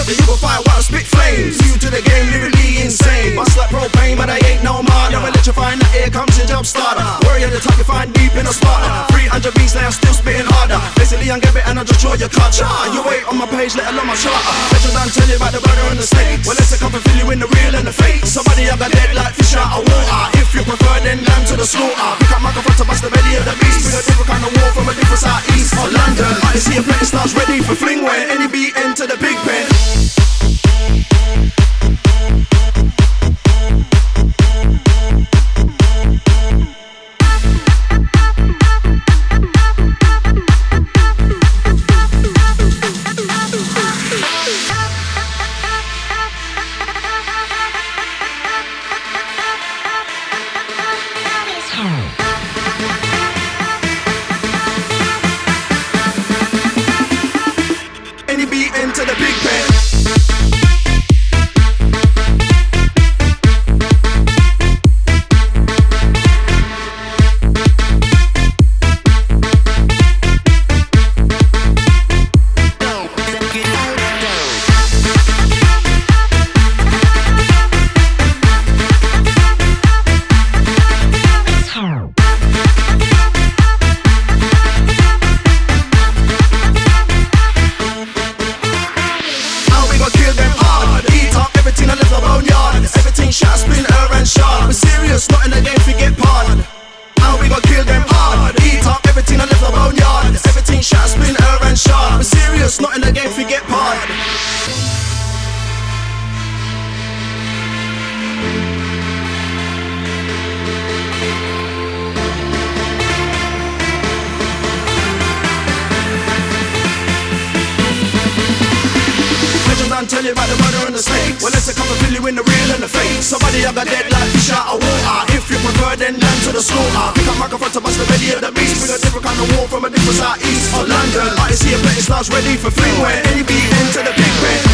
then you gon' find wild spit flames. New to the game, lyrically insane. Bust like propane, but I ain't no martyr. Electrifying the air comes in jump starter. Worry at the top, you find deep in a sparta. 300 beats, now I'm still spitting harder. Basically, I'm giving and I just draw your culture. You wait on my page, let alone my charter. Legends don't tell you about the brother and the snake. Well, let's come and fill you in the real and the fake. Somebody I got dead like fish out of water. If you prefer, then lamb to the slaughter. Pick up microphone to bust the belly of the beast. Bring a different kind of war from a different side east or London. I see a play stars ready for fling when any beat enter the big pen. Any beat into the big pen. Shot, spin, and shot. We're serious, not in the game, forget pardon. And we gon' kill them hard. Eat up everything I left the boneyard. Everything shot, spin, and shot. We're serious, not in the game, forget pardon. Tell you about the murder and the snakes. Well, let's come and fill you in the real and the fake. Somebody I got dead like fish out of water. If you prefer, then land to the slaughter. Pick up microphone to bust the belly of the beast. Bring a different kind of war from a different side east or London. I see a play stars ready for fling when any beat enter the big pen.